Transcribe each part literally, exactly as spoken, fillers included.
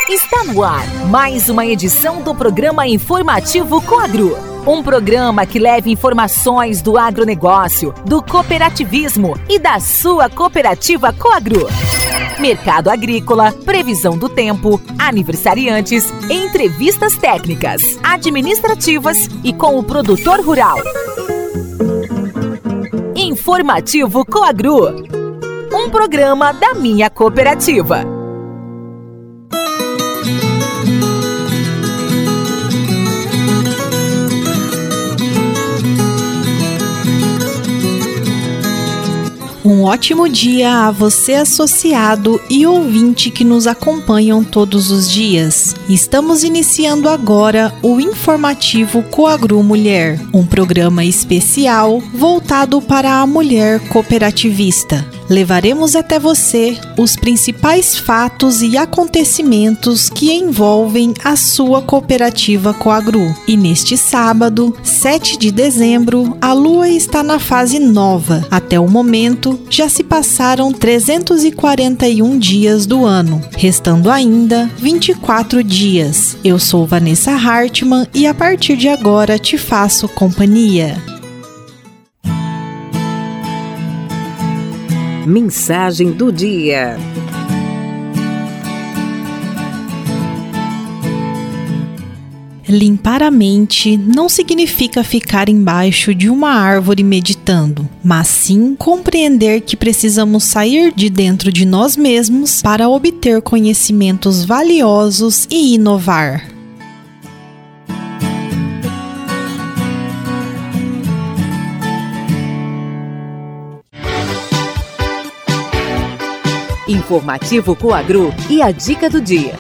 Está no ar mais uma edição do programa informativo Coagro. Um programa que leva informações do agronegócio, do cooperativismo e da sua cooperativa Coagro. Mercado agrícola, previsão do tempo, aniversariantes, entrevistas técnicas, administrativas e com o produtor rural. Informativo Coagro, um programa da minha cooperativa. Um ótimo dia a você, associado e ouvinte que nos acompanham todos os dias. Estamos iniciando agora o Informativo Coagro Mulher, um programa especial voltado para a mulher cooperativista. Levaremos até você os principais fatos e acontecimentos que envolvem a sua cooperativa Coagro. E neste sábado, sete de dezembro, a lua está na fase nova. Até o momento, já se passaram trezentos e quarenta e um dias do ano, restando ainda vinte e quatro dias. Eu sou Vanessa Hartmann e a partir de agora te faço companhia. Mensagem do dia. Limpar a mente não significa ficar embaixo de uma árvore meditando, mas sim compreender que precisamos sair de dentro de nós mesmos para obter conhecimentos valiosos e inovar. Informativo Coagro e a dica do dia.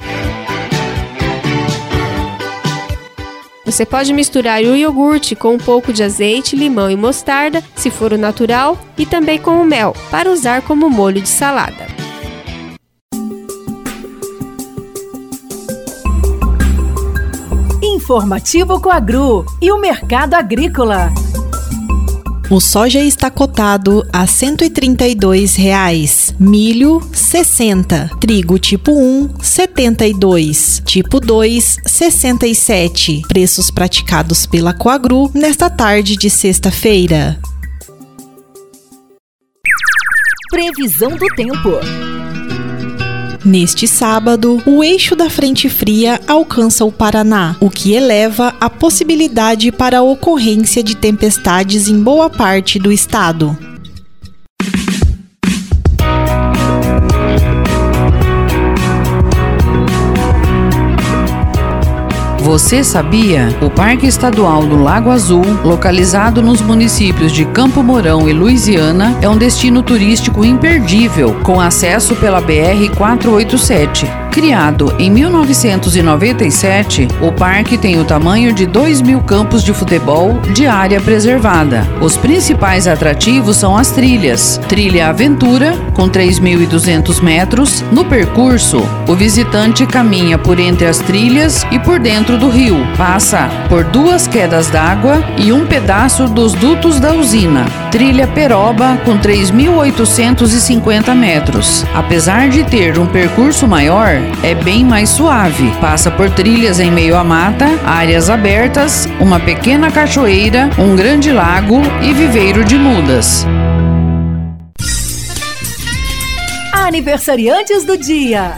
Você pode misturar o iogurte com um pouco de azeite, limão e mostarda, se for o natural, e também com o mel, para usar como molho de salada. Informativo Coagro e o mercado agrícola. O soja está cotado a cento e trinta e dois reais, milho sessenta, trigo tipo um setenta e dois, tipo dois sessenta e sete. Preços praticados pela Coagro nesta tarde de sexta-feira. Previsão do tempo. Neste sábado, o eixo da frente fria alcança o Paraná, o que eleva a possibilidade para a ocorrência de tempestades em boa parte do estado. Você sabia? O Parque Estadual do Lago Azul, localizado nos municípios de Campo Mourão e Luisiana, é um destino turístico imperdível, com acesso pela B R quatrocentos e oitenta e sete. Criado em mil novecentos e noventa e sete, o parque tem o tamanho de dois mil campos de futebol de área preservada. Os principais atrativos são as trilhas. Trilha Aventura, com três mil e duzentos metros. No percurso, o visitante caminha por entre as trilhas e por dentro do rio. Passa por duas quedas d'água e um pedaço dos dutos da usina. Trilha Peroba, com três mil oitocentos e cinquenta metros. Apesar de ter um percurso maior, é bem mais suave. Passa por trilhas em meio à mata, áreas abertas, uma pequena cachoeira, um grande lago e viveiro de mudas. Aniversariantes do dia.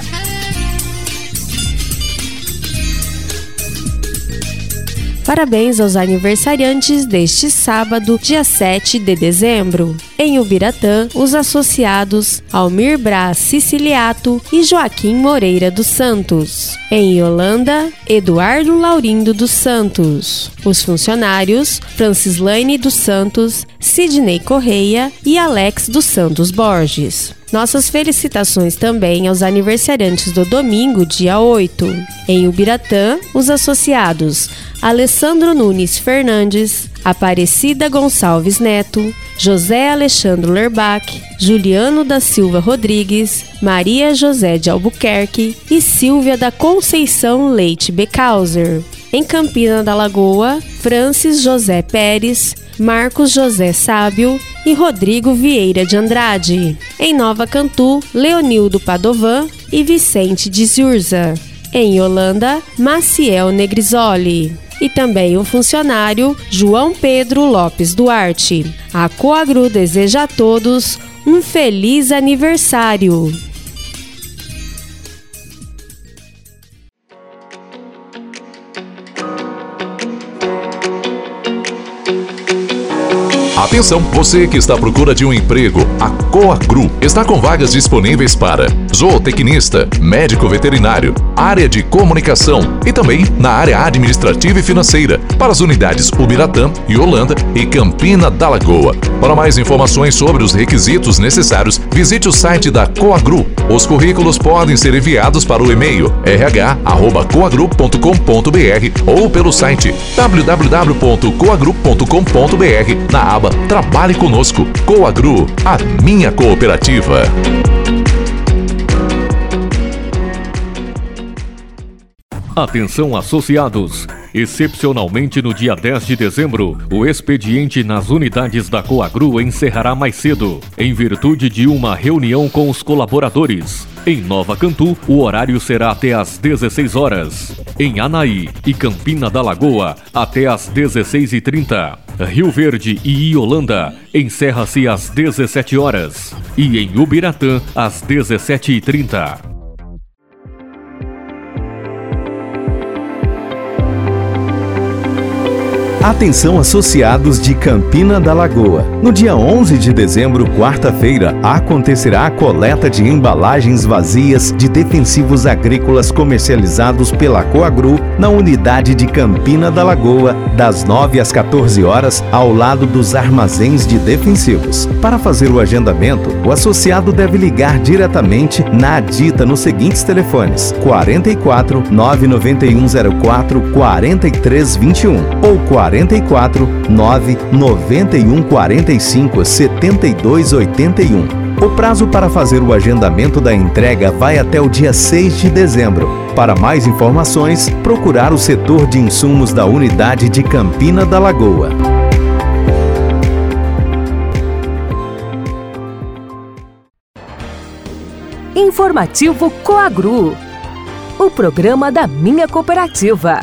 Parabéns aos aniversariantes deste sábado, dia sete de dezembro. Em Ubiratã, os associados Almir Braz Siciliato e Joaquim Moreira dos Santos. Em Yolanda, Eduardo Laurindo dos Santos. Os funcionários Francislaine dos Santos, Sidney Correia e Alex dos Santos Borges. Nossas felicitações também aos aniversariantes do domingo, dia oito. Em Ubiratã, os associados Alessandro Nunes Fernandes, Aparecida Gonçalves Neto, José Alexandre Lerbach, Juliano da Silva Rodrigues, Maria José de Albuquerque e Silvia da Conceição Leite Becauser. Em Campina da Lagoa, Francis José Pérez, Marcos José Sábio e Rodrigo Vieira de Andrade. Em Nova Cantu, Leonildo Padovan e Vicente de Zurza. Em Yolanda, Maciel Negrisoli. E também o funcionário João Pedro Lopes Duarte. A Coagru deseja a todos um feliz aniversário. Atenção, você que está à procura de um emprego, a Coagru está com vagas disponíveis para zootecnista, médico veterinário, área de comunicação e também na área administrativa e financeira para as unidades Ubiratã, Yolanda e Campina da Lagoa. Para mais informações sobre os requisitos necessários, visite o site da Coagru. Os currículos podem ser enviados para o e-mail r h arroba coagru ponto com ponto b r ou pelo site w w w ponto coagru ponto com ponto b r na aba Trabalhe Conosco. Coagru, a minha cooperativa. Atenção, associados! Excepcionalmente no dia dez de dezembro, o expediente nas unidades da Coagru encerrará mais cedo, em virtude de uma reunião com os colaboradores. Em Nova Cantu, o horário será até às dezesseis horas. Em Anaí e Campina da Lagoa, até às dezesseis e trinta. Rio Verde e Yolanda, encerra-se às dezessete horas. E em Ubiratã, às dezessete e trinta. Atenção, associados de Campina da Lagoa. No dia onze de dezembro, quarta-feira, acontecerá a coleta de embalagens vazias de defensivos agrícolas comercializados pela Coagru na unidade de Campina da Lagoa, das nove às quatorze horas, ao lado dos armazéns de defensivos. Para fazer o agendamento, o associado deve ligar diretamente na Adita nos seguintes telefones: quarenta e quatro, nove nove um zero quatro, quarenta e três vinte e um ou quarenta e quatro, nove nove um quarenta e cinco, setenta e dois oitenta e um. O prazo para fazer o agendamento da entrega vai até o dia seis de dezembro. Para mais informações, procurar o setor de insumos da unidade de Campina da Lagoa. Informativo Coagru, o programa da minha cooperativa.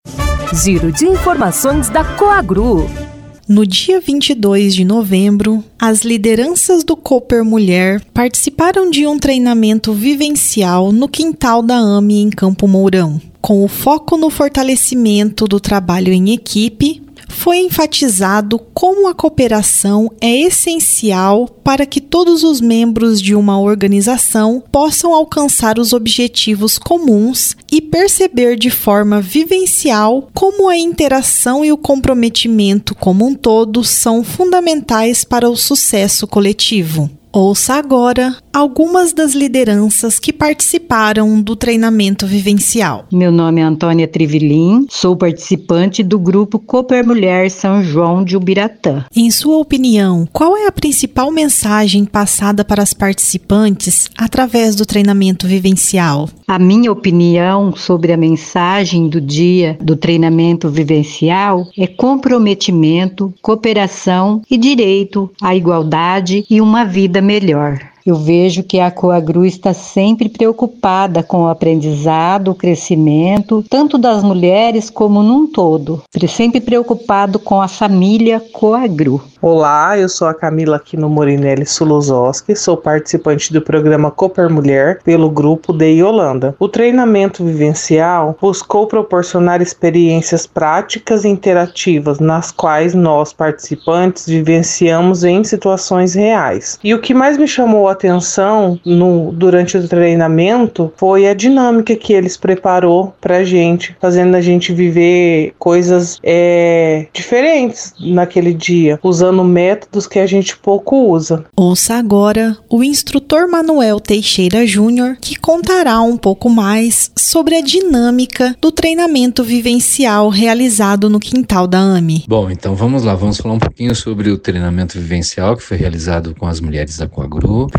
Giro de informações da Coagru. No dia vinte e dois de novembro, as lideranças do Cooper Mulher participaram de um treinamento vivencial no quintal da A M E em Campo Mourão. Com o foco no fortalecimento do trabalho em equipe, foi enfatizado como a cooperação é essencial para que todos os membros de uma organização possam alcançar os objetivos comuns e perceber de forma vivencial como a interação e o comprometimento como um todo são fundamentais para o sucesso coletivo. Ouça agora algumas das lideranças que participaram do treinamento vivencial. Meu nome é Antônia Trivilin, sou participante do grupo Cooper Mulher São João de Ubiratã. Em sua opinião, qual é a principal mensagem passada para as participantes através do treinamento vivencial? A minha opinião sobre a mensagem do dia do treinamento vivencial é comprometimento, cooperação e direito à igualdade e uma vida melhor. Eu vejo que a Coagru está sempre preocupada com o aprendizado, o crescimento, tanto das mulheres como num todo. Sempre preocupado com a família Coagru. Olá, eu sou a Camila Aquino Morinelli Sulozoski, sou participante do programa Cooper Mulher pelo grupo de Yolanda. O treinamento vivencial buscou proporcionar experiências práticas e interativas nas quais nós, participantes, vivenciamos em situações reais. E o que mais me chamou a atenção no, durante o treinamento foi a dinâmica que eles preparou pra gente, fazendo a gente viver coisas é, diferentes naquele dia, usando métodos que a gente pouco usa. Ouça agora o instrutor Manuel Teixeira Júnior, que contará um pouco mais sobre a dinâmica do treinamento vivencial realizado no quintal da A M E. Bom, então vamos lá, vamos falar um pouquinho sobre o treinamento vivencial que foi realizado com as mulheres da Coagru.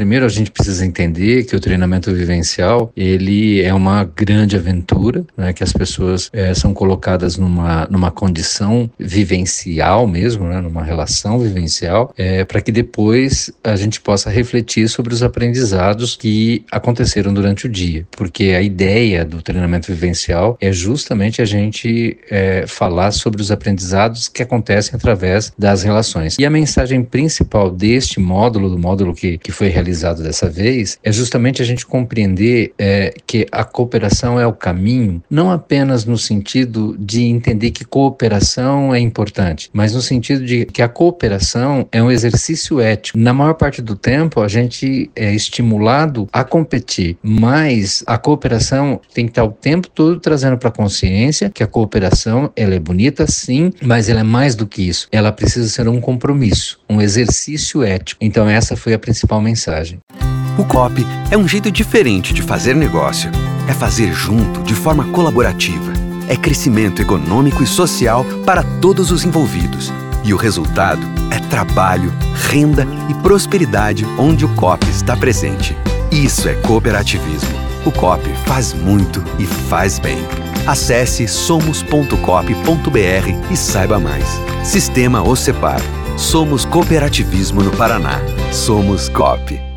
Primeiro, a gente precisa entender que o treinamento vivencial, ele é uma grande aventura, né, que as pessoas é, são colocadas numa, numa condição vivencial mesmo, né, numa relação vivencial, é, para que depois a gente possa refletir sobre os aprendizados que aconteceram durante o dia. Porque a ideia do treinamento vivencial é justamente a gente é, falar sobre os aprendizados que acontecem através das relações. E a mensagem principal deste módulo, do módulo que, que foi realizado dessa vez, é justamente a gente compreender é, que a cooperação é o caminho, não apenas no sentido de entender que cooperação é importante, mas no sentido de que a cooperação é um exercício ético. Na maior parte do tempo, a gente é estimulado a competir, mas a cooperação tem que estar o tempo todo trazendo para a consciência que a cooperação, ela é bonita sim, mas ela é mais do que isso. Ela precisa ser um compromisso, um exercício ético. Então essa foi a principal mensagem. O C O P é um jeito diferente de fazer negócio. É fazer junto, de forma colaborativa. É crescimento econômico e social para todos os envolvidos. E o resultado é trabalho, renda e prosperidade onde o C O P está presente. Isso é cooperativismo. O C O P faz muito e faz bem. Acesse somos ponto coop ponto br e saiba mais. Sistema OCEPAR. Somos cooperativismo no Paraná. Somos C O P.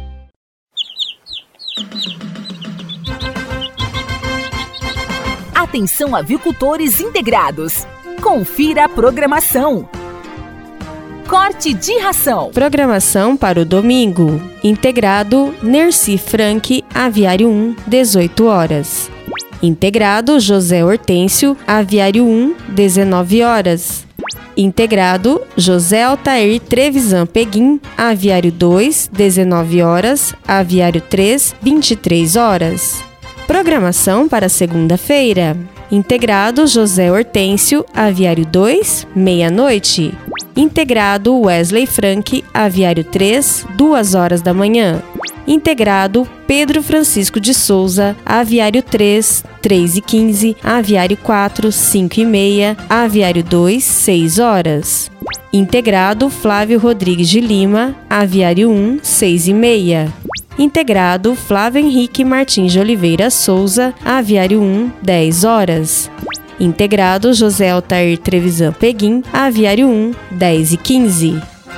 Atenção, avicultores integrados. Confira a programação. Corte de ração. Programação para o domingo. Integrado Nerci Frank, Aviário um, dezoito horas. Integrado José Hortêncio, Aviário um, dezenove horas. Integrado José Altair Trevisan Peguim, Aviário dois, dezenove horas. Aviário três, vinte e três horas. Programação para segunda-feira. Integrado José Hortêncio, Aviário dois, meia-noite. Integrado Wesley Frank, Aviário três, duas horas da manhã. Integrado Pedro Francisco de Souza, Aviário três, três e quinze, Aviário quatro, cinco e meia, Aviário dois, seis horas. Integrado Flávio Rodrigues de Lima, Aviário um, seis e meia. Integrado Flávio Henrique Martins de Oliveira Souza, Aviário um, dez horas. Integrado José Altair Trevisan Peguim, Aviário um, dez e quinze.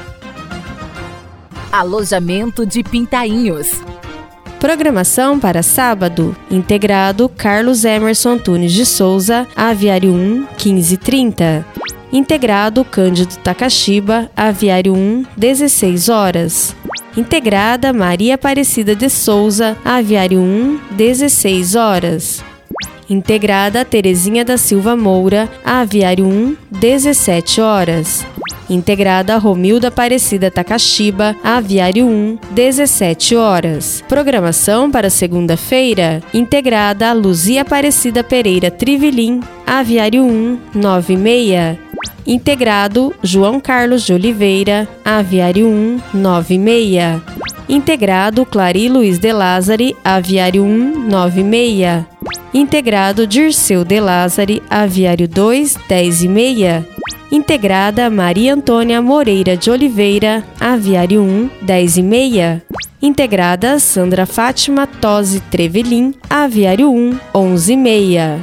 Alojamento de Pintainhos. Programação para sábado. Integrado Carlos Emerson Antunes de Souza, Aviário um, quinze e trinta. Integrado Cândido Takashiba, Aviário um, dezesseis horas. Integrada Maria Aparecida de Souza, Aviário um, dezesseis horas. Integrada Terezinha da Silva Moura, Aviário um, dezessete horas. Integrada Romilda Aparecida Takashiba, Aviário um, dezessete horas. Programação para segunda-feira. Integrada Luzia Aparecida Pereira Trivilim, Aviário um, nove e meia. Integrado João Carlos de Oliveira, Aviário um, nove e meia. Integrado Clari Luiz de Lázari, Aviário um, nove e meia. Integrado Dirceu de Lázari, Aviário dois, dez e meia. Integrada Maria Antônia Moreira de Oliveira, Aviário um, dez e meia. Integrada Sandra Fátima Tosi Trevelin, Aviário um, onze e meia.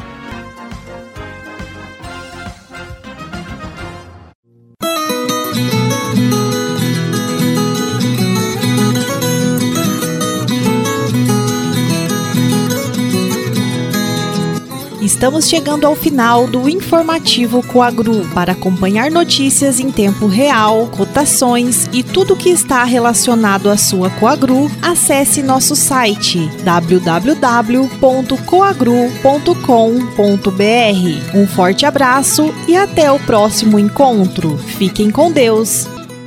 Estamos chegando ao final do informativo Coagru. Para acompanhar notícias em tempo real, cotações e tudo que está relacionado à sua Coagru, acesse nosso site w w w ponto coagru ponto com ponto b r. Um forte abraço e até o próximo encontro. Fiquem com Deus!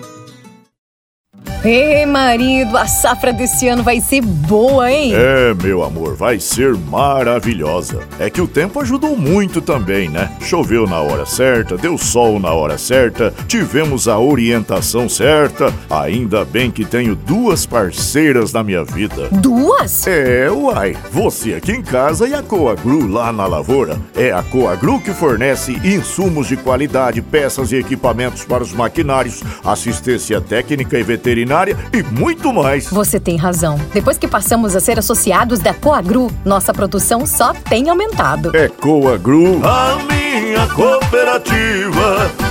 Ei, marido, a safra desse ano vai ser boa, hein? É, meu amor, vai ser maravilhosa. É que o tempo ajudou muito também, né? Choveu na hora certa, deu sol na hora certa, tivemos a orientação certa. Ainda bem que tenho duas parceiras na minha vida. Duas? É, uai. Você aqui em casa e a Coagru lá na lavoura. É a Coagru que fornece insumos de qualidade, peças e equipamentos para os maquinários, assistência técnica e veterinária, veterinária e muito mais. Você tem razão. Depois que passamos a ser associados da Coagru, nossa produção só tem aumentado. É Coagru, a minha cooperativa.